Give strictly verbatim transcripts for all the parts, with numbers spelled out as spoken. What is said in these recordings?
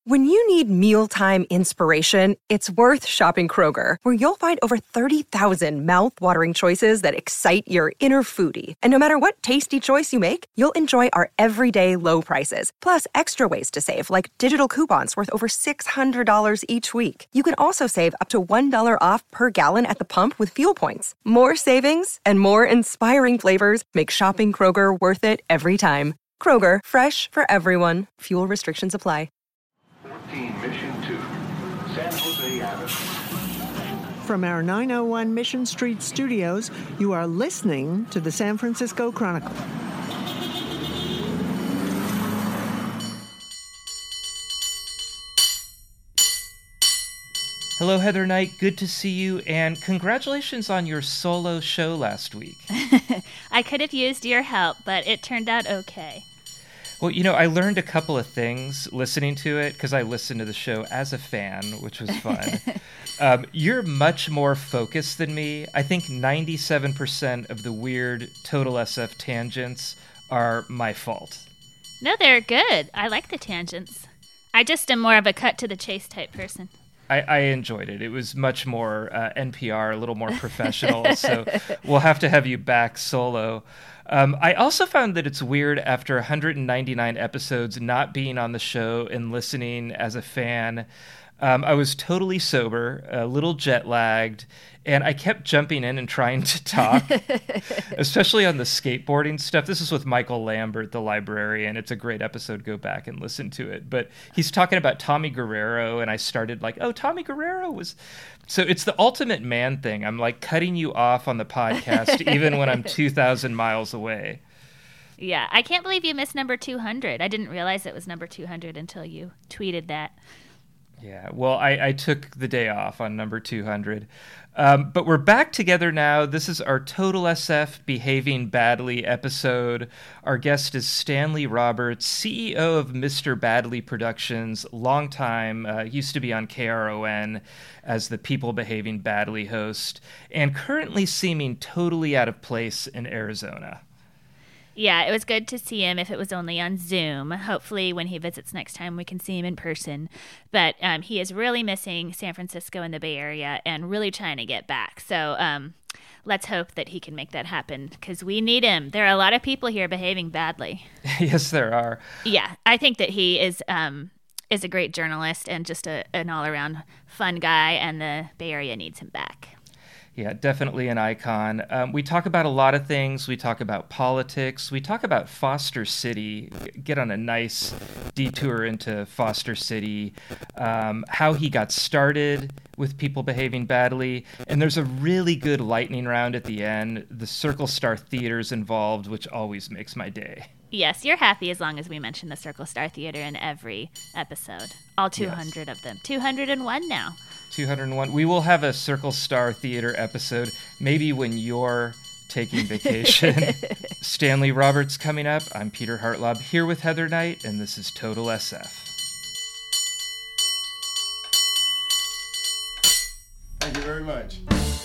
When you need mealtime inspiration, it's worth shopping Kroger, where you'll find over thirty thousand mouth-watering choices that excite your inner foodie. And no matter what tasty choice you make, you'll enjoy our everyday low prices, plus extra ways to save, like digital coupons worth over six hundred dollars each week. You can also save up to one dollar off per gallon at the pump with fuel points. More savings and more inspiring flavors make shopping Kroger worth it every time. Kroger, fresh for everyone. Fuel restrictions apply. Mission to San Jose Avenue. From our nine oh one Mission Street studios, you are listening to the San Francisco Chronicle. Hello, Heather Knight. Good to see you, and congratulations on your solo show last week. I could have used your help, but it turned out okay. Well, you know, I learned a couple of things listening to it because I listened to the show as a fan, which was fun. um, you're much more focused than me. I think ninety-seven percent of the weird Total S F tangents are my fault. No, they're good. I like the tangents. I just am more of a cut-to-the-chase type person. I, I enjoyed it. It was much more uh, N P R, a little more professional, so we'll have to have you back solo. Um, I also found that it's weird after one hundred ninety-nine episodes not being on the show and listening as a fan. Um, I was totally sober, a little jet lagged, and I kept jumping in and trying to talk, especially on the skateboarding stuff. This is with Michael Lambert, the librarian. It's a great episode. Go back and listen to it. But he's talking about Tommy Guerrero, and I started like, oh, Tommy Guerrero was... So it's the ultimate man thing. I'm like cutting you off on the podcast even when I'm two thousand miles away. Yeah, I can't believe you missed number two hundred. I didn't realize it was number two hundred until you tweeted that. Yeah, well, I, I took the day off on number two hundred. Um, but we're back together now. This is our Total S F Behaving Badly episode. Our guest is Stanley Roberts, C E O of Mister Badly Productions, long time, uh, used to be on K R O N as the People Behaving Badly host, and currently seeming totally out of place in Arizona. Yeah, it was good to see him if it was only on Zoom. Hopefully when he visits next time we can see him in person. But um, he is really missing San Francisco and the Bay Area and really trying to get back. So um, let's hope that he can make that happen because we need him. There are a lot of people here behaving badly. Yes, there are. Yeah, I think that he is um, is a great journalist and just a, an all-around fun guy, and the Bay Area needs him back. Yeah, definitely an icon. Um, we talk about a lot of things. We talk about politics. We talk about Foster City, get on a nice detour into Foster City, um, how he got started with People Behaving Badly. And there's a really good lightning round at the end. The Circle Star Theater's involved, which always makes my day. Yes, you're happy as long as we mention the Circle Star Theater in every episode. All two hundred Yes. of them. two hundred one now. two hundred one. We will have a Circle Star Theater episode, maybe when you're taking vacation. Stanley Roberts coming up. I'm Peter Hartlaub here with Heather Knight, and this is Total S F. Thank you very much.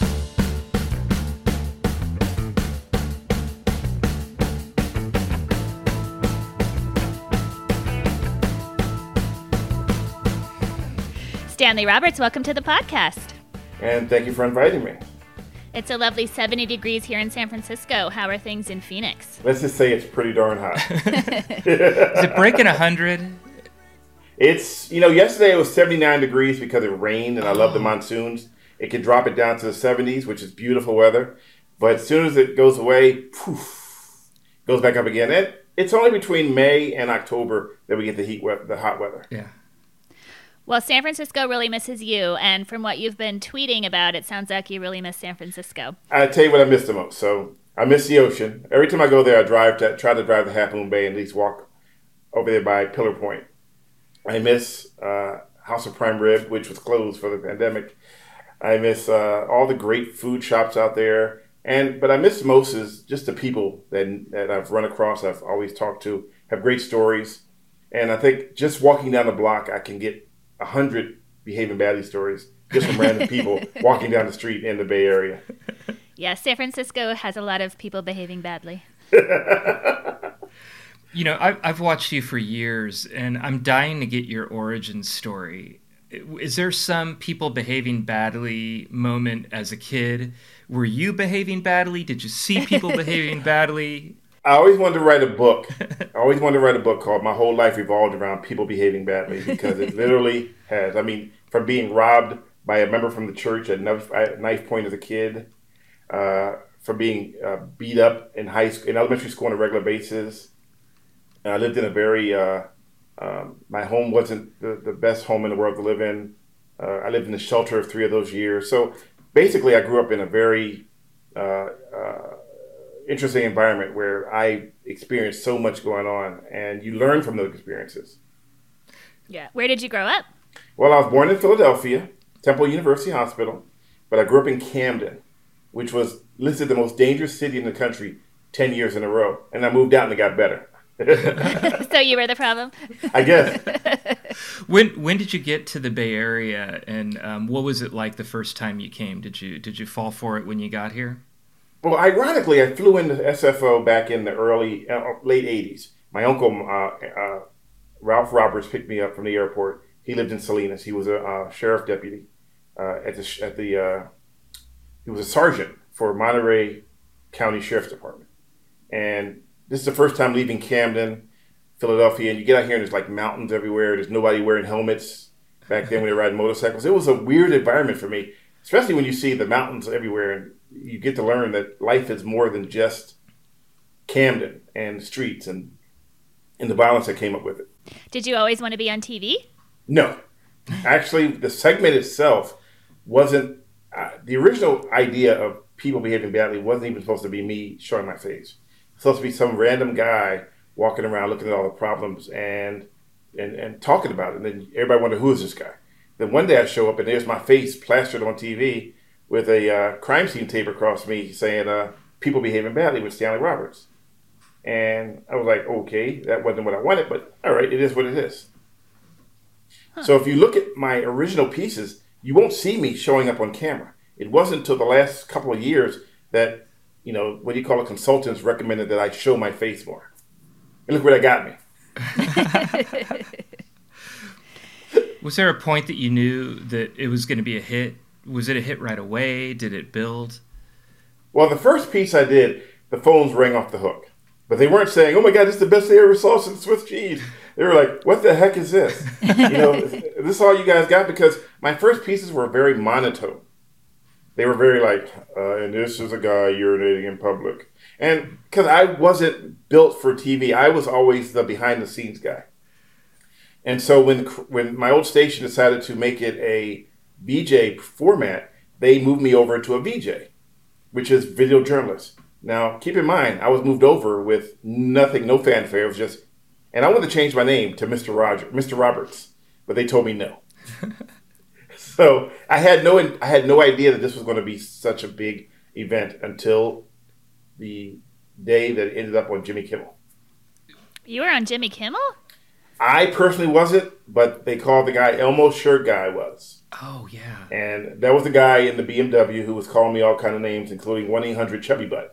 Stanley Roberts, welcome to the podcast. And thank you for inviting me. It's a lovely seventy degrees here in San Francisco. How are things in Phoenix? Let's just say it's pretty darn hot. Is it breaking one hundred? It's, you know, yesterday it was seventy-nine degrees because it rained, and I love the monsoons. It can drop it down to the seventies, which is beautiful weather. But as soon as it goes away, poof, goes back up again. And it's only between May and October that we get the heat, we- the hot weather. Yeah. Well, San Francisco really misses you, and from what you've been tweeting about, it sounds like you really miss San Francisco. I tell you what I miss the most. So I miss the ocean. Every time I go there, I drive to try to drive to Half Moon Bay and at least walk over there by Pillar Point. I miss uh, House of Prime Rib, which was closed for the pandemic. I miss uh, all the great food shops out there, and but I miss most is just the people that that I've run across. I've always talked to have great stories, and I think just walking down the block, I can get a hundred behaving badly stories just from random people walking down the street in the Bay Area. Yeah, San Francisco has a lot of people behaving badly. You know, I've, I've watched you for years, and I'm dying to get your origin story. Is there some people behaving badly moment as a kid? Were you behaving badly? Did you see people behaving badly? I always wanted to write a book. I always wanted to write a book called My Whole Life Revolved Around People Behaving Badly, because it literally has. I mean, from being robbed by a member from the church at knife, at knife point as a kid, uh, from being uh, beat up in high school, in elementary school on a regular basis. And I lived in a very, uh, um, my home wasn't the, the best home in the world to live in. Uh, I lived in the shelter of three of those years. So basically, I grew up in a very uh, uh, interesting environment where I experienced so much going on, and you learn from those experiences. Yeah. Where did you grow up? Well, I was born in Philadelphia, Temple University Hospital, but I grew up in Camden, which was listed the most dangerous city in the country ten years in a row. And I moved out and it got better. So you were the problem? I guess. When when did you get to the Bay Area, and um, what was it like the first time you came? Did you did you fall for it when you got here? Well, ironically, I flew into S F O back in the early, uh, late eighties. My uncle, uh, uh, Ralph Roberts, picked me up from the airport. He lived in Salinas. He was a uh, sheriff deputy uh, at the, at the uh, he was a sergeant for Monterey County Sheriff's Department. And this is the first time leaving Camden, Philadelphia, and you get out here and there's like mountains everywhere. There's nobody wearing helmets back then when they were riding motorcycles. It was a weird environment for me, especially when you see the mountains everywhere and you get to learn that life is more than just Camden and the streets and, and the violence that came up with it. Did you always want to be on T V? No. Actually, the segment itself wasn't, uh, the original idea of people behaving badly wasn't even supposed to be me showing my face. Supposed to be some random guy walking around looking at all the problems and and, and talking about it. And then everybody wondered, who is this guy? Then one day I show up and there's my face plastered on T V with a uh, crime scene tape across me saying, uh, people behaving badly with Stanley Roberts. And I was like, okay, that wasn't what I wanted, but all right, it is what it is. Huh. So if you look at my original pieces, you won't see me showing up on camera. It wasn't until the last couple of years that, you know, what do you call it, consultants recommended that I show my face more. And look where that got me. Was there a point that you knew that it was going to be a hit? Was it a hit right away? Did it build? Well, the first piece I did, the phones rang off the hook. But they weren't saying, oh my God, this is the best they ever saw since Swiss cheese. They were like, what the heck is this? You know, is this all you guys got? Because my first pieces were very monotone. They were very like, uh, and this is a guy urinating in public. And because I wasn't built for T V, I was always the behind the scenes guy. And so when when my old station decided to make it a V J format, they moved me over to a V J, which is video journalist. Now, keep in mind, I was moved over with nothing, no fanfare. It was just, and I wanted to change my name to Mister Roger, Mister Roberts, but they told me no. So I had no, I had no idea that this was going to be such a big event until the day that it ended up on Jimmy Kimmel. You were on Jimmy Kimmel? I personally wasn't, but they called the guy, Elmo Shirt Guy was. Oh, yeah. And that was the guy in the B M W who was calling me all kind of names, including one eight hundred Chubby Butt.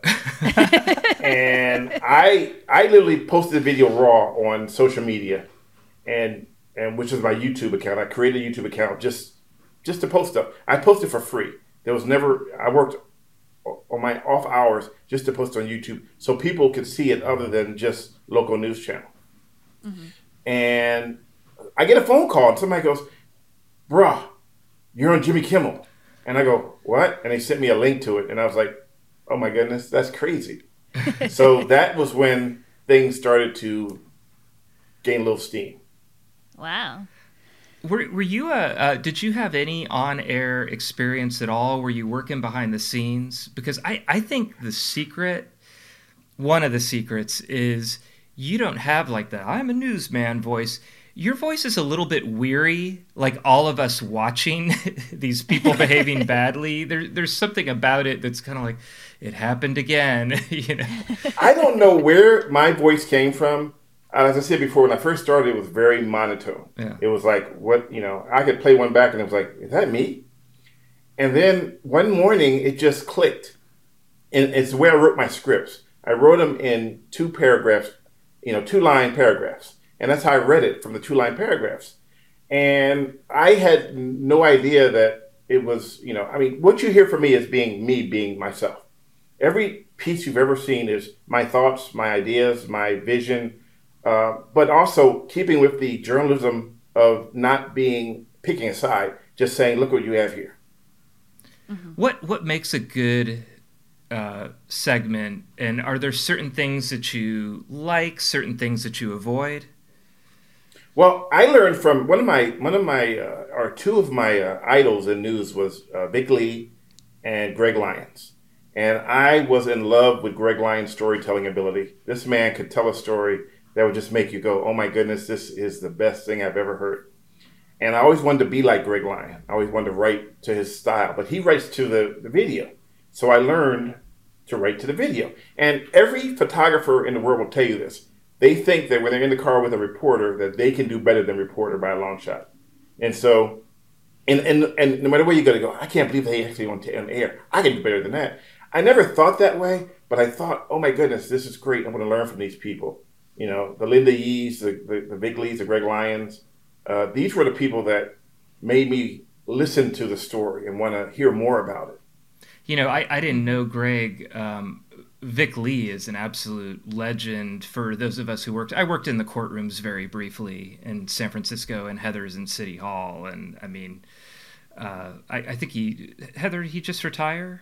And I I literally posted a video raw on social media, and and which is my YouTube account. I created a YouTube account just just to post stuff. I posted for free. There was never, I worked on my off hours just to post on YouTube so people could see it other than just local news channel. Mm-hmm. And I get a phone call and somebody goes, bruh, you're on Jimmy Kimmel. And I go, what? And they sent me a link to it. And I was like, oh my goodness, that's crazy. So that was when things started to gain a little steam. Wow. Were were you, uh, uh, did you have any on-air experience at all? Were you working behind the scenes? Because I, I think the secret, one of the secrets is you don't have like the I'm a newsman voice. Your voice is a little bit weary, like all of us watching these people behaving badly. There, there's something about it that's kind of like, it happened again, you know. I don't know where my voice came from. As I said before, when I first started, it was very monotone. Yeah. It was like, what, you know, I could play one back and it was like, is that me? And then one morning, it just clicked. And it's the way I wrote my scripts. I wrote them in two paragraphs, you know, two-line paragraphs. And that's how I read it, from the two-line paragraphs. And I had no idea that it was, you know, I mean, what you hear from me is being me, being myself. Every piece you've ever seen is my thoughts, my ideas, my vision, uh, but also keeping with the journalism of not being, picking a side, just saying, look what you have here. Mm-hmm. What what makes a good uh, segment, and are there certain things that you like, certain things that you avoid? Well, I learned from one of my one of my uh, or two of my uh, idols in news was uh, Vic Lee and Greg Lyons, and I was in love with Greg Lyons' storytelling ability. This man could tell a story that would just make you go, "Oh my goodness, this is the best thing I've ever heard." And I always wanted to be like Greg Lyons. I always wanted to write to his style, but he writes to the, the video. So I learned to write to the video. And every photographer in the world will tell you this. They think that when they're in the car with a reporter, that they can do better than reporter by a long shot. And so, and and, and no matter where you go to go, I can't believe they actually on, on air. I can do better than that. I never thought that way, but I thought, oh my goodness, this is great. I'm going to learn from these people. You know, the Linda Yees, the, the, the Vic Lees, the Greg Lyons. Uh, these were the people that made me listen to the story and want to hear more about it. You know, I, I didn't know Greg. Um, Vic Lee is an absolute legend for those of us who worked. I worked in the courtrooms very briefly in San Francisco and Heather's in City Hall. And I mean, uh, I, I think he, Heather, did he just retire?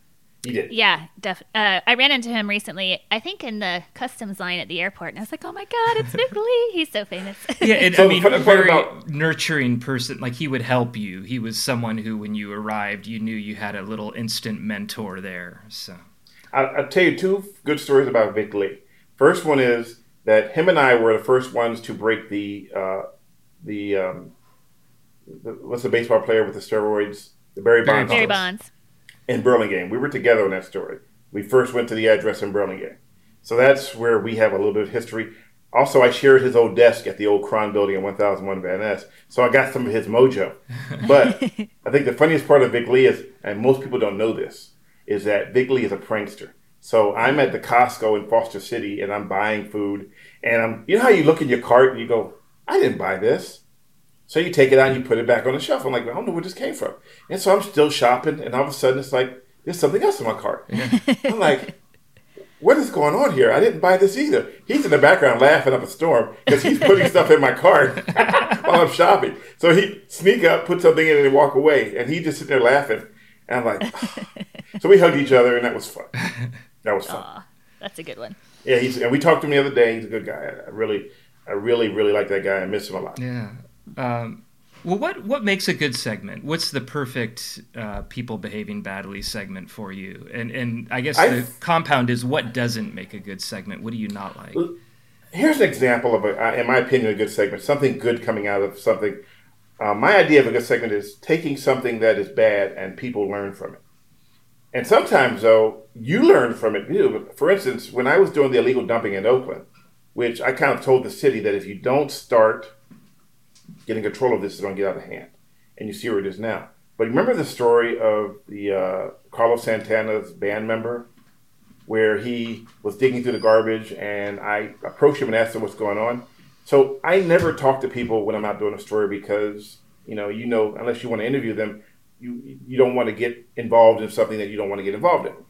He did. Yeah, def- uh, I ran into him recently, I think in the customs line at the airport, and I was like, oh my God, it's Vic Lee. He's so famous. Yeah, and So I mean, the funny part very about- nurturing person. Like, he would help you. He was someone who, when you arrived, you knew you had a little instant mentor there. So I, I'll tell you two good stories about Vic Lee. First one is that him and I were the first ones to break the, uh, the, um, the what's the baseball player with the steroids? The Barry Barry Bonds. Barry story. Bonds. In Burlingame. We were together on that story. We first went to the address in Burlingame. So that's where we have a little bit of history. Also, I shared his old desk at the old Cron building in one thousand one Van Ness. So I got some of his mojo. But I think the funniest part of Vic Lee is, and most people don't know this, is that Vic Lee is a prankster. So I'm at the Costco in Foster City and I'm buying food. And I'm, you know how you look in your cart and you go, I didn't buy this. So you take it out and you put it back on the shelf. I'm like, I don't know where this came from. And so I'm still shopping, and all of a sudden it's like, there's something else in my cart. Yeah. I'm like, what is going on here? I didn't buy this either. He's in the background laughing up a storm because he's putting stuff in my cart while I'm shopping. So he sneak up, put something in, and walk away. And he just sitting there laughing. And I'm like, oh. So we hugged each other, and that was fun. That was fun. Aw, that's a good one. Yeah, he's and we talked to him the other day. He's a good guy. I really, I really, really like that guy. I miss him a lot. yeah. Um, well, what what makes a good segment? What's the perfect uh, people behaving badly segment for you? And and I guess I've, the compound is what doesn't make a good segment. What do you not like? Here's an example of, a, in my opinion, a good segment. Something good coming out of something. Uh, my idea of a good segment is taking something that is bad and people learn from it. And sometimes, though, you learn from it too. For instance, when I was doing the illegal dumping in Oakland, which I kind of told the city that if you don't start getting control of this, it's going to get out of hand. And you see where it is now. But remember the story of the uh, Carlos Santana's band member, where he was digging through the garbage, and I approached him and asked him what's going on. So I never talk to people when I'm out doing a story because, you know, you know, unless you want to interview them, you you don't want to get involved in something that you don't want to get involved in.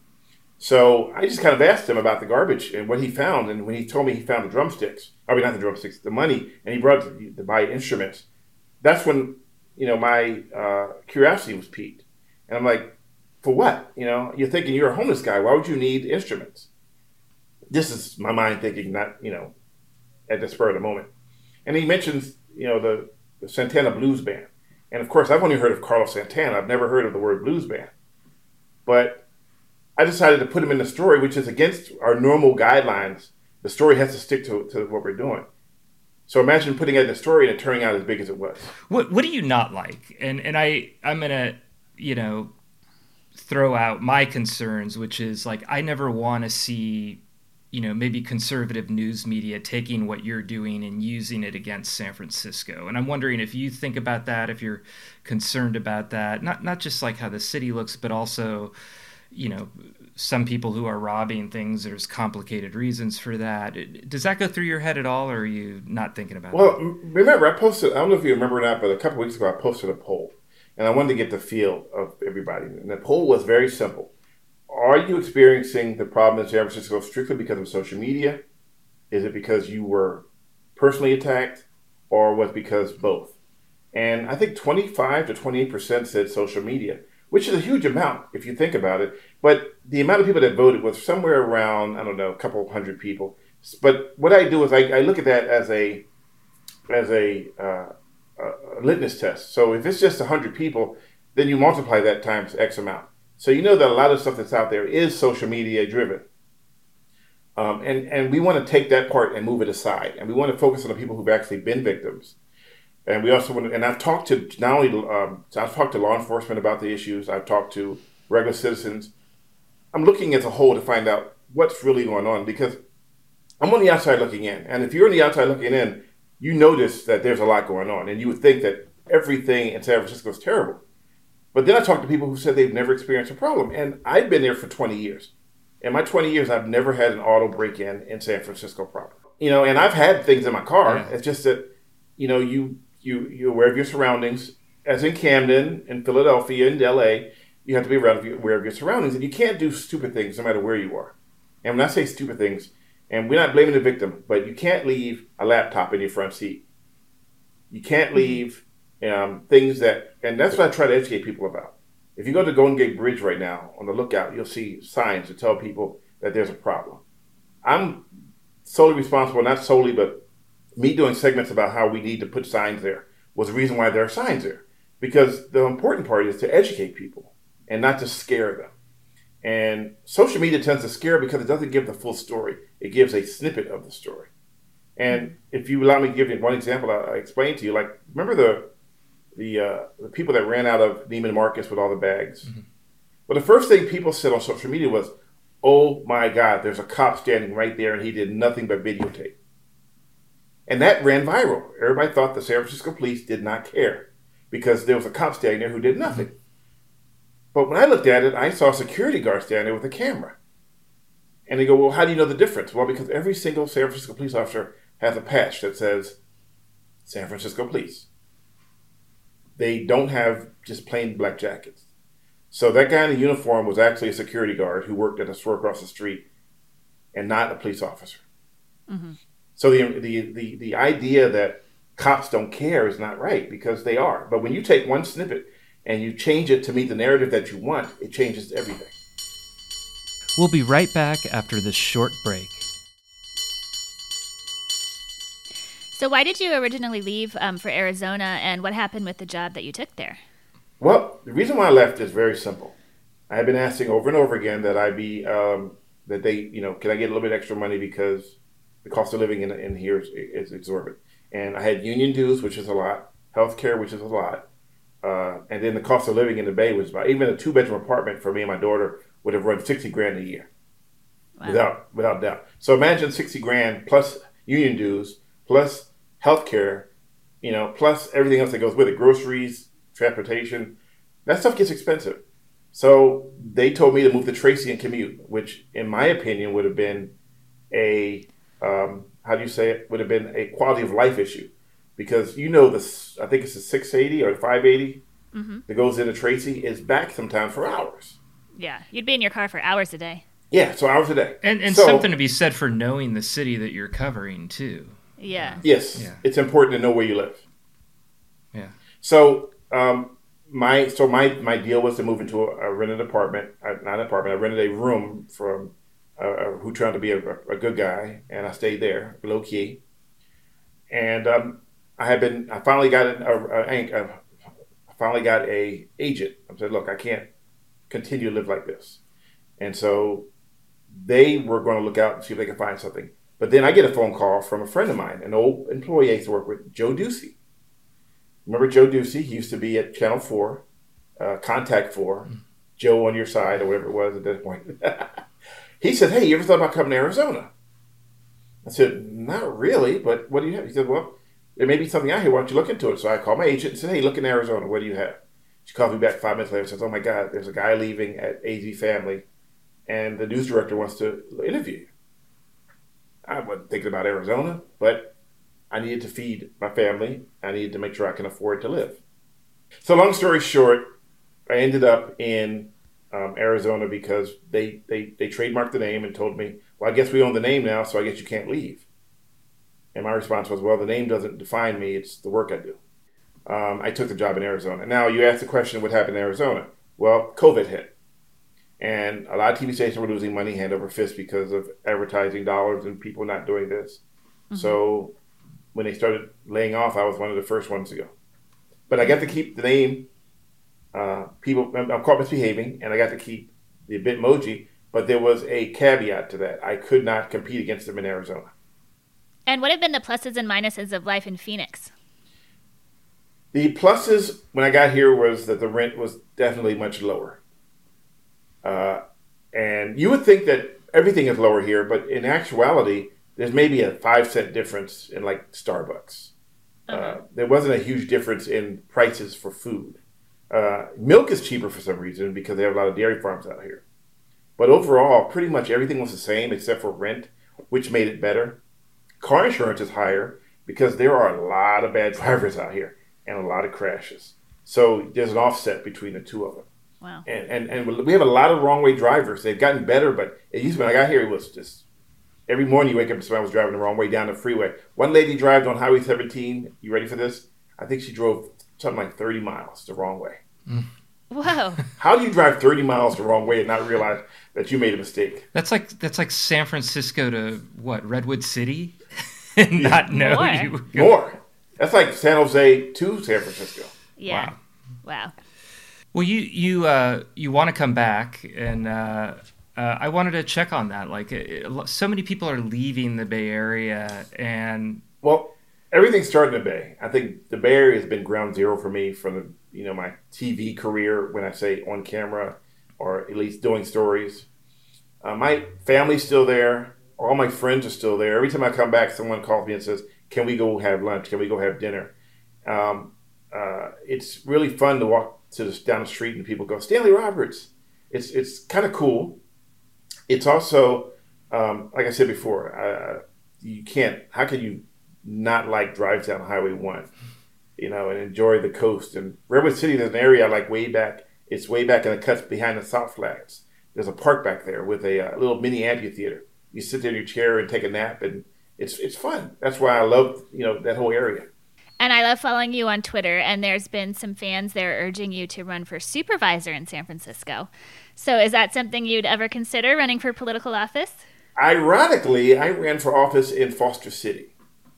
So I just kind of asked him about the garbage and what he found. And when he told me he found the drumsticks, I mean, not the drumsticks, the money, and he brought it to, to buy instruments, that's when, you know, my uh, curiosity was piqued. And I'm like, for what? You know, you're thinking you're a homeless guy. Why would you need instruments? This is my mind thinking, not, you know, at the spur of the moment. And he mentions, you know, the, the Santana Blues Band. And of course, I've only heard of Carlos Santana. I've never heard of the word blues band. But I decided to put him in the story, which is against our normal guidelines. The story has to stick to, to what we're doing. So imagine putting it in the story and it turning out as big as it was. What What do you not like? And and I I'm gonna you know throw out my concerns, which is like I never want to see you know maybe conservative news media taking what you're doing and using it against San Francisco. And I'm wondering if you think about that, if you're concerned about that, not not just like how the city looks, but also, you know, some people who are robbing things, there's complicated reasons for that. Does that go through your head at all, or are you not thinking about well, that? Well, remember, I posted, I don't know if you remember or not, but a couple weeks ago I posted a poll, and I wanted to get the feel of everybody. And the poll was very simple. Are you experiencing the problem in San Francisco strictly because of social media? Is it because you were personally attacked, or was it because both? And I think twenty-five to twenty-eight percent said social media, which is a huge amount if you think about it. But the amount of people that voted was somewhere around, I don't know, a couple hundred people. But what I do is I, I look at that as a as a, uh, a litmus test. So if it's just one hundred people, then you multiply that times X amount. So you know that a lot of stuff that's out there is social media driven. Um, and, and we want to take that part and move it aside. And we want to focus on the people who've actually been victims. And we also want to, and I've talked to not only, um, I've talked to law enforcement about the issues. I've talked to regular citizens. I'm looking as a whole to find out what's really going on, because I'm on the outside looking in. And if you're on the outside looking in, you notice that there's a lot going on. And you would think that everything in San Francisco is terrible. But then I talked to people who said they've never experienced a problem. And I've been there for twenty years. In my twenty years, I've never had an auto break-in in San Francisco proper. You know, and I've had things in my car. Yeah. It's just that, you know, you, you, you're aware of your surroundings. As in Camden, in Philadelphia, in L A, you have to be aware of your surroundings. And you can't do stupid things no matter where you are. And when I say stupid things, and we're not blaming the victim, but you can't leave a laptop in your front seat. You can't leave um, things that, and that's what I try to educate people about. If you go to Golden Gate Bridge right now, on the lookout, you'll see signs to tell people that there's a problem. I'm solely responsible, not solely, but me doing segments about how we need to put signs there was the reason why there are signs there. Because the important part is to educate people and not to scare them. And social media tends to scare because it doesn't give the full story. It gives a snippet of the story. And if you allow me to give you one example, I, I explained to you, like, remember the the uh, the people that ran out of Neiman Marcus with all the bags? Mm-hmm. Well, the first thing people said on social media was, oh my God, there's a cop standing right there and he did nothing but videotape. And that ran viral. Everybody thought the San Francisco police did not care because there was a cop standing there who did nothing. Mm-hmm. But when I looked at it, I saw a security guard standing there with a camera. And they go, well, how do you know the difference? Well, because every single San Francisco police officer has a patch that says San Francisco Police. They don't have just plain black jackets. So that guy in the uniform was actually a security guard who worked at a store across the street and not a police officer. Mm-hmm. So the, the, the, the idea that cops don't care is not right, because they are. But when you take one snippet and you change it to meet the narrative that you want, it changes everything. We'll be right back after this short break. So why did you originally leave um, for Arizona, and what happened with the job that you took there? Well, the reason why I left is very simple. I have been asking over and over again that I be, um, that they, you know, can I get a little bit extra money because the cost of living in, in here is, is exorbitant. And I had union dues, which is a lot, healthcare, which is a lot. Uh, and then the cost of living in the Bay was about, even a two-bedroom apartment for me and my daughter would have run sixty grand a year. Wow. Without without doubt. So imagine sixty grand plus union dues, plus healthcare, you know, plus everything else that goes with it, groceries, transportation. That stuff gets expensive. So they told me to move to Tracy and commute, which in my opinion would have been a, um, how do you say it, would have been a quality of life issue. Because you know, this, I think it's the six eighty or the five eighty mm-hmm. that goes into Tracy is back sometimes for hours. Yeah, you'd be in your car for hours a day. Yeah, so hours a day. And, and so, something to be said for knowing the city that you're covering, too. Yeah. Yes, yeah. It's important to know where you live. Yeah. So um, my so my, my deal was to move into a, a rented apartment, uh, not an apartment, I rented a room from uh, who turned to be a, a good guy, and I stayed there, low key. And um, I had been, I finally got a, a, a, I finally got a agent. I said, look, I can't continue to live like this. And so they were going to look out and see if they could find something. But then I get a phone call from a friend of mine, an old employee I used to work with, Joe Ducey. Remember Joe Ducey? He used to be at Channel four, uh, Contact four, mm-hmm. Joe on your side, or whatever it was at that point. He said, hey, you ever thought about coming to Arizona? I said, not really, but what do you have? He said, well, there may be something out here. Why don't you look into it? So I called my agent and said, hey, look in Arizona. What do you have? She called me back five minutes later and says, oh, my God, there's a guy leaving at A Z Family and the news director wants to interview you. I wasn't thinking about Arizona, but I needed to feed my family. I needed to make sure I can afford to live. So long story short, I ended up in um, Arizona because they, they, they trademarked the name and told me, well, I guess we own the name now, so I guess you can't leave. And my response was, well, the name doesn't define me. It's the work I do. Um, I took the job in Arizona. Now, you asked the question, what happened in Arizona? Well, COVID hit. And a lot of T V stations were losing money hand over fist because of advertising dollars and people not doing this. Mm-hmm. So when they started laying off, I was one of the first ones to go. But I got to keep the name. Uh, people, I'm called Misbehaving, and I got to keep the Bitmoji. But there was a caveat to that. I could not compete against them in Arizona. And what have been the pluses and minuses of life in Phoenix? The pluses when I got here was that the rent was definitely much lower. Uh, and you would think that everything is lower here, but in actuality, there's maybe a five cent difference in like Starbucks. Uh-huh. Uh, there wasn't a huge difference in prices for food. Uh, milk is cheaper for some reason because they have a lot of dairy farms out here. But overall, pretty much everything was the same except for rent, which made it better. Car insurance is higher because there are a lot of bad drivers out here and a lot of crashes. So there's an offset between the two of them. Wow. And, and and we have a lot of wrong way drivers. They've gotten better, but it used to, when I got here, it was just every morning you wake up and somebody was driving the wrong way down the freeway. One lady drove on Highway seventeen. You ready for this? I think she drove something like thirty miles the wrong way. Mm. Whoa. How do you drive thirty miles the wrong way and not realize that you made a mistake? That's like that's like San Francisco to what, Redwood City? And Yeah. not know More. you were More. That's like San Jose to San Francisco. Yeah. Wow. Wow. Well, you you uh, you want to come back, and uh, uh, I wanted to check on that. Like, it, so many people are leaving the Bay Area, and Well, everything started in the Bay. I think the Bay Area has been ground zero for me from the, you know, my T V career, when I say on camera or at least doing stories. Uh, my family's still there. All my friends are still there. Every time I come back, someone calls me and says, can we go have lunch? Can we go have dinner? Um, uh, it's really fun to walk to the, down the street and people go, Stanley Roberts. It's it's kind of cool. It's also, um, like I said before, uh, you can't, how can you not like drive down Highway one, you know, and enjoy the coast? And Redwood City, there's an area I like way back. It's way back in the cuts behind the South Flats. There's a park back there with a, a little mini amphitheater. You sit there in your chair and take a nap, and it's it's fun. That's why I love, you know, that whole area. And I love following you on Twitter, and there's been some fans there urging you to run for supervisor in San Francisco. So is that something you'd ever consider, running for political office? Ironically, I ran for office in Foster City.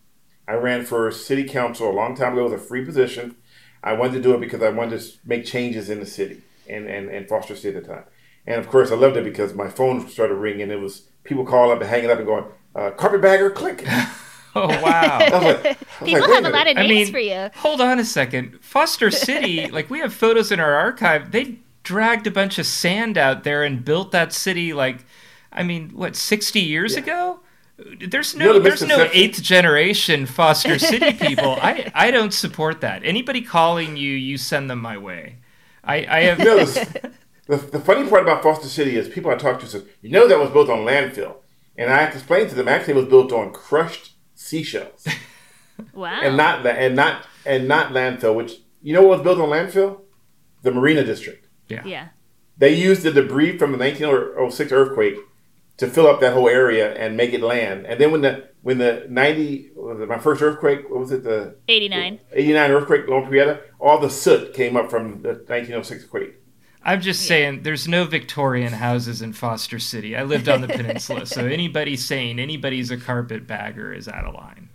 I ran for city council a long time ago. It was a free position. I wanted to do it because I wanted to make changes in the city and, and, and Foster City at the time. And of course, I loved it because my phone started ringing. It was people calling up and hanging up and going, uh, carpetbagger, click. oh wow. I was like, I was People like, wait have a lot of I names mean, for you. hold on a second. Foster City, like, we have photos in our archive. They dragged a bunch of sand out there and built that city, like, I mean, what, sixty years Yeah. ago? There's You no know the there's no misconception? eighth generation Foster City people. I, I don't support that. Anybody calling you, you send them my way. I, I have You know, the, the, the funny part about Foster City is people I talk to says, you know, that was built on landfill. And I have to explain to them, actually it was built on crushed seashells. Wow. and not la- and not and not landfill, which, you know what was built on landfill? The Marina District. yeah. Yeah. They used the debris from the nineteen oh six earthquake to fill up that whole area and make it land. And then when the when the ninety was it my first earthquake, what was it, the eighty-nine. eighty-nine earthquake, Loma Prieta, all the soot came up from the nineteen oh six earthquake. I'm just saying, there's no Victorian houses in Foster City. I lived on the peninsula, so anybody saying anybody's a carpetbagger is out of line.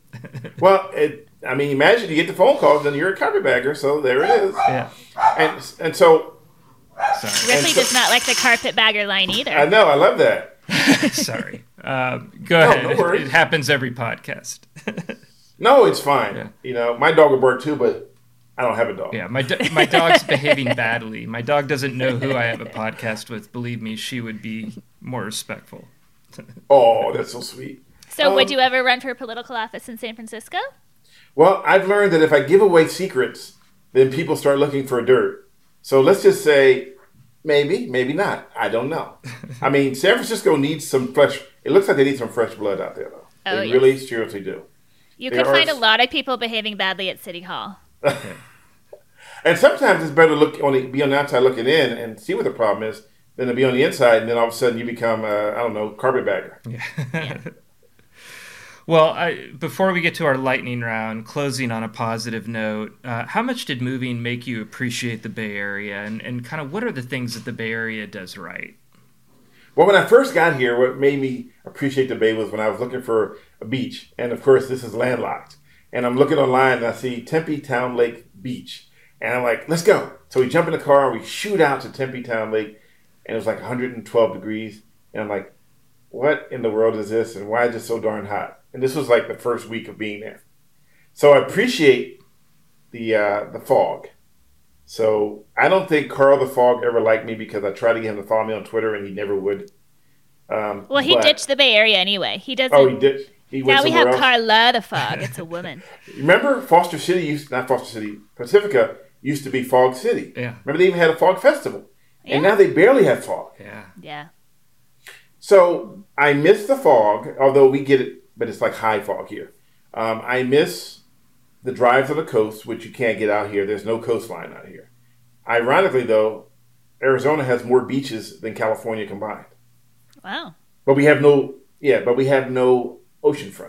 Well, it, I mean, imagine you get the phone calls and you're a carpetbagger, so there it is. Yeah, And and so sorry. Ripley so- does not like the carpetbagger line either. I know, I love that. Sorry. Um, go No, ahead. no worries. It happens every podcast. No, it's fine. Yeah. You know, my dog will bark too, but I don't have a dog. Yeah, my do- my dog's behaving badly. My dog doesn't know who I have a podcast with. Believe me, she would be more respectful. Oh, that's so sweet. So would Um, you ever run for political office in San Francisco? Well, I've learned that if I give away secrets, then people start looking for dirt. So let's just say Maybe, maybe not. I don't know. I mean, San Francisco needs some fresh. It looks like they need some fresh blood out there, though. Oh, they yes. really seriously do. You There could find are- a lot of people behaving badly at City Hall. And sometimes it's better to look on the, be on the outside looking in and see what the problem is than to be on the inside and then all of a sudden you become, uh, I don't know, carpetbagger. Yeah. Well, I, before we get to our lightning round, closing on a positive note, uh, how much did moving make you appreciate the Bay Area, and, and kind of what are the things that the Bay Area does right? Well, when I first got here, what made me appreciate the Bay was when I was looking for a beach. And of course, this is landlocked. And I'm looking online and I see Tempe Town Lake Beach. And I'm like, let's go. So we jump in the car and we shoot out to Tempe Town Lake. And it was like one hundred twelve degrees. And I'm like, what in the world is this? And why is it so darn hot? And this was like the first week of being there. So I appreciate the uh, the fog. So I don't think Carl the Fog ever liked me because I tried to get him to follow me on Twitter and he never would. Um, Well, he but- ditched the Bay Area anyway. He doesn't. Oh, he did. He went Now we somewhere have else. Carla the Fog. It's a woman. Remember, Foster City used not Foster City, Pacifica used to be Fog City. Yeah. Remember, they even had a fog festival, and Yeah. now they barely have fog. Yeah. Yeah. So I miss the fog, although we get it, but it's like high fog here. Um, I miss the drives of the coast, which you can't get out here. There's no coastline out here. Ironically, though, Arizona has more beaches than California combined, Wow. but we have no. Yeah, but we have no oceanfront.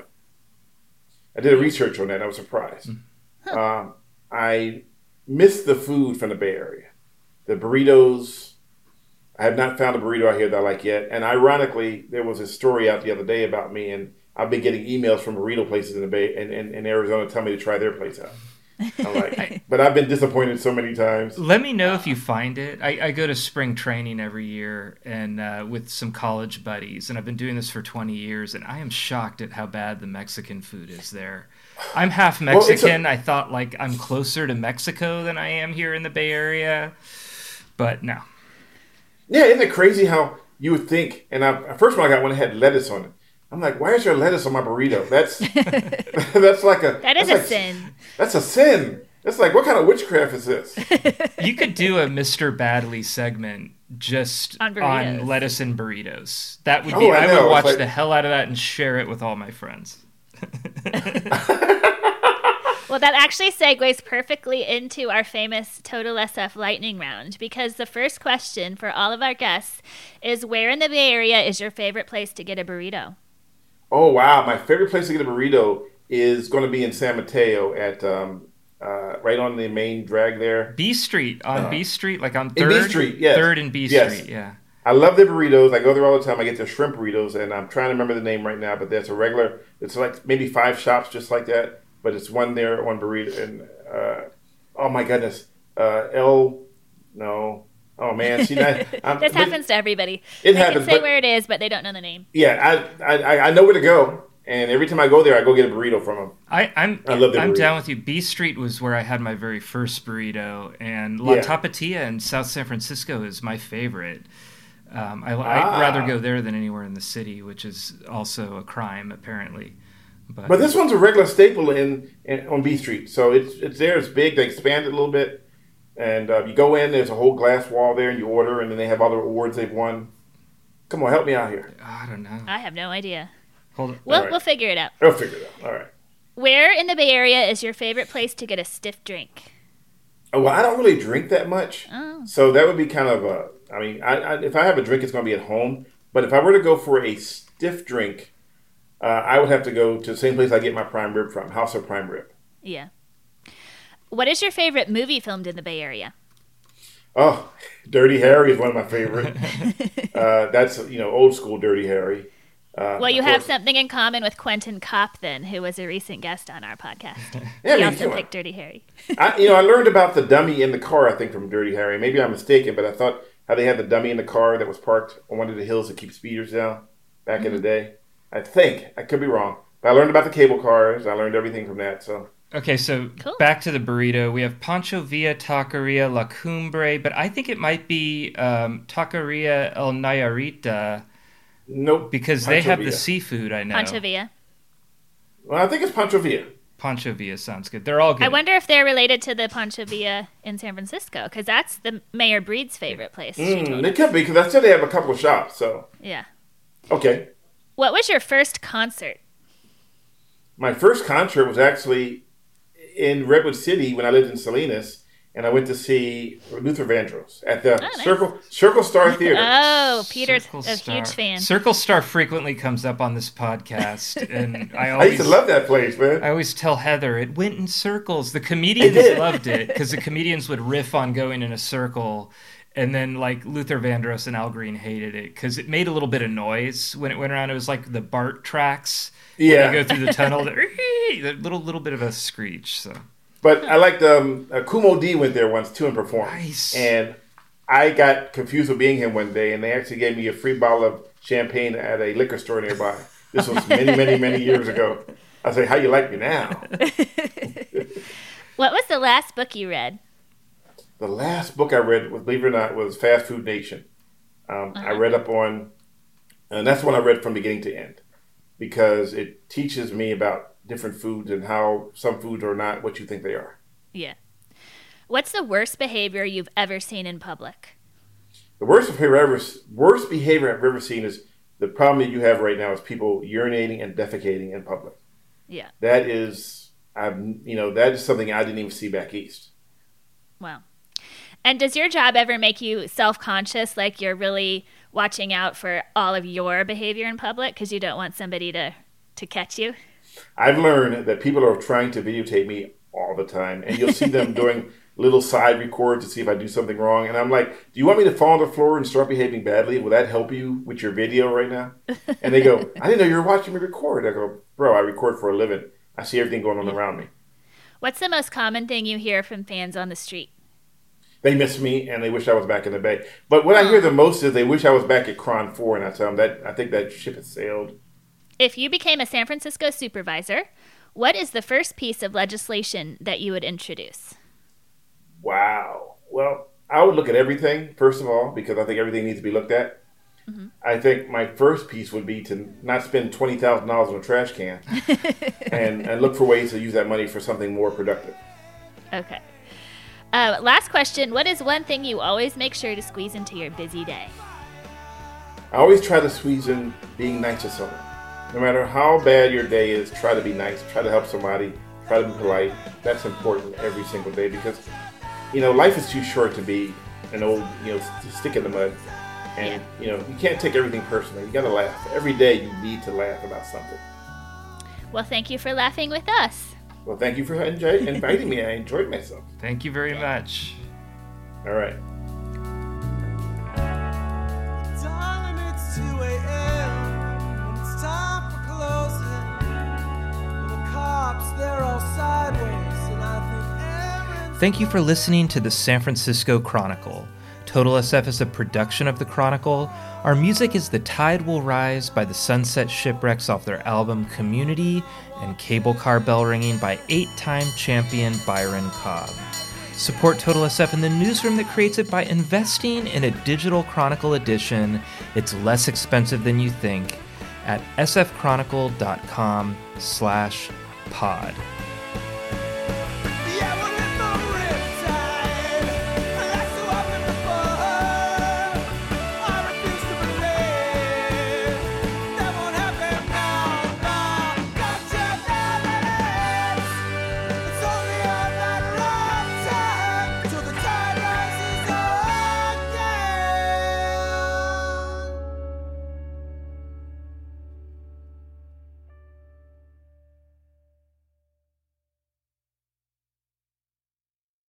I did a research on that. And I was surprised. Um, I miss the food from the Bay Area. The burritos. I have not found a burrito out here that I like yet. And ironically, there was a story out the other day about me, and I've been getting emails from burrito places in the Bay in, in, in Arizona telling me to try their place out. I'm like, but I've been disappointed so many times. Let me know if you find it. I, I go to spring training every year and uh, with some college buddies, and I've been doing this for twenty years, and I am shocked at how bad the Mexican food is there. I'm half Well, it's a- Mexican. I thought like I'm closer to Mexico than I am here in the Bay Area, but no. Yeah, isn't it crazy how you would think? And I, first one I got one that had lettuce on it. I'm like, why is there lettuce on my burrito? That's that's like a That is that's a like- sin. That's a sin. It's like, what kind of witchcraft is this? You could do a Mister Badley segment just On on, burritos. lettuce and burritos. That would Oh, be. I I, know. would It's watch like- the hell out of that and share it with all my friends. Well, that actually segues perfectly into our famous Total S F lightning round, because the first question for all of our guests is, where in the Bay Area is your favorite place to get a burrito? Oh, wow. My favorite place to get a burrito is going to be in San Mateo at um, uh, right on the main drag there. B Street on B Street, like on In third, B Street, yes. third and B Yes. Street, yeah. I love their burritos. I go there all the time. I get their shrimp burritos, and I'm trying to remember the name right now, but that's a regular. It's like maybe five shops just like that, but it's one there, one burrito, and uh, oh my goodness, uh, El, no, oh man, see that I'm, This but- happens to everybody. It they happens, can say but- where it is, but they don't know the name. Yeah, I, I I know where to go, and every time I go there, I go get a burrito from them. I, I'm I love the I'm burrito. down with you. B Street was where I had my very first burrito, and La Yeah. Tapatia in South San Francisco is my favorite. Um, I, Ah. I'd rather go there than anywhere in the city, which is also a crime apparently. But, But this one's a regular staple in, in on B Street, so it's it's there. It's big. They expanded a little bit, and uh, you go in. There's a whole glass wall there, and you order, and then they have all the awards they've won. Come on, help me out here. I don't know. I have no idea. Hold it. We'll, right. we'll figure it out. I'll figure it out. All right. Where in the Bay Area is your favorite place to get a stiff drink? Oh, well, I don't really drink that much, Oh. so that would be kind of a. I mean, I, I, if I have a drink, it's going to be at home. But if I were to go for a stiff drink, uh, I would have to go to the same place I get my prime rib from, House of Prime Rib. Yeah. What is your favorite movie filmed in the Bay Area? Oh, Dirty Harry is one of my favorite. uh, that's you know old school Dirty Harry. Uh, Well, you of have course- something in common with Quentin Kopp, then, who was a recent guest on our podcast. Yeah, he me also too. picked Dirty Harry. I, you know, I learned about the dummy in the car, I think, from Dirty Harry. Maybe I'm mistaken, but I thought how they had the dummy in the car that was parked on one of the hills to keep speeders down back Mm-hmm. in the day. I think. I could be wrong. But I learned about the cable cars. I learned everything from that. So Okay, so Cool. back to the burrito. We have Pancho Villa Taqueria La Cumbre, but I think it might be um, Taqueria El Nayarita nope. because they Pancho have Villa. the seafood, I know. Pancho Villa. Well, I think it's Pancho Villa. Pancho Villa sounds good. They're all good. I wonder if they're related to the Pancho Villa in San Francisco, because that's the Mayor Breed's favorite place. Mm, they could be, because I said they have a couple of shops. So yeah. Okay. What was your first concert? My first concert was actually in Redwood City when I lived in Salinas, and I went to see Luther Vandross at the oh, nice. Circle Circle Star Theater. Oh, Peter's Circle a Star. huge fan. Circle Star frequently comes up on this podcast, and I I always used to love that place, man. I always tell Heather it went in circles. The comedians did. loved it because the comedians would riff on going in a circle, and then like Luther Vandross and Al Green hated it because it made a little bit of noise when it went around. It was like the BART tracks. Yeah. When you go through the tunnel, the little little bit of a screech. So. But I liked um, uh, Kumo D went there once too and performed. Nice. And I got confused with being him one day, and they actually gave me a free bottle of champagne at a liquor store nearby. This was many, many, many years ago. I say, how you like me now? What was the last book you read? The last book I read, was, believe it or not, was Fast Food Nation. Um, uh-huh. I read up on, and that's one I read from beginning to end, because it teaches me about different foods and how some foods are not what you think they are. Yeah. What's the worst behavior you've ever seen in public? The worst behavior, ever, worst behavior I've ever seen is the problem that you have right now is people urinating and defecating in public. Yeah. That is, I've, you know, that is something I didn't even see back east. Wow. And does your job ever make you self-conscious, like you're really watching out for all of your behavior in public because you don't want somebody to, to catch you? I've learned that people are trying to videotape me all the time, and you'll see them doing little side records to see if I do something wrong. And I'm like, do you want me to fall on the floor and start behaving badly? Will that help you with your video right now? And they go, I didn't know you were watching me record. I go, bro, I record for a living. I see everything going on around me. What's the most common thing you hear from fans on the street? They miss me, and they wish I was back in the Bay. But what I hear the most is they wish I was back at Cron four, and I tell them that I think that ship has sailed. If you became a San Francisco supervisor, what is the first piece of legislation that you would introduce? Wow. Well, I would look at everything, first of all, because I think everything needs to be looked at. Mm-hmm. I think my first piece would be to not spend twenty thousand dollars on a trash can and, and look for ways to use that money for something more productive. Okay. Uh, last question. What is one thing you always make sure to squeeze into your busy day? I always try to squeeze in being nice to someone. No matter how bad your day is, try to be nice. Try to help somebody. Try to be polite. That's important every single day because, you know, life is too short to be an old, you know, stick in the mud. And, yeah. you know, you can't take everything personally. You got to laugh. Every day you need to laugh about something. Well, thank you for laughing with us. Well, thank you for enjoy- inviting me. I enjoyed myself. Thank you very much. All right. Darling, it's two a.m. It's time for closing. The cops, they're all sideways, and I think Thank you for listening to the San Francisco Chronicle. Total S F is a production of the Chronicle. Our music is The Tide Will Rise by the Sunset Shipwrecks off their album Community, and Cable Car Bell Ringing by eight-time champion Byron Cobb. Support Total S F in the newsroom that creates it by investing in a digital Chronicle edition. It's less expensive than you think at sfchronicle.com slash pod.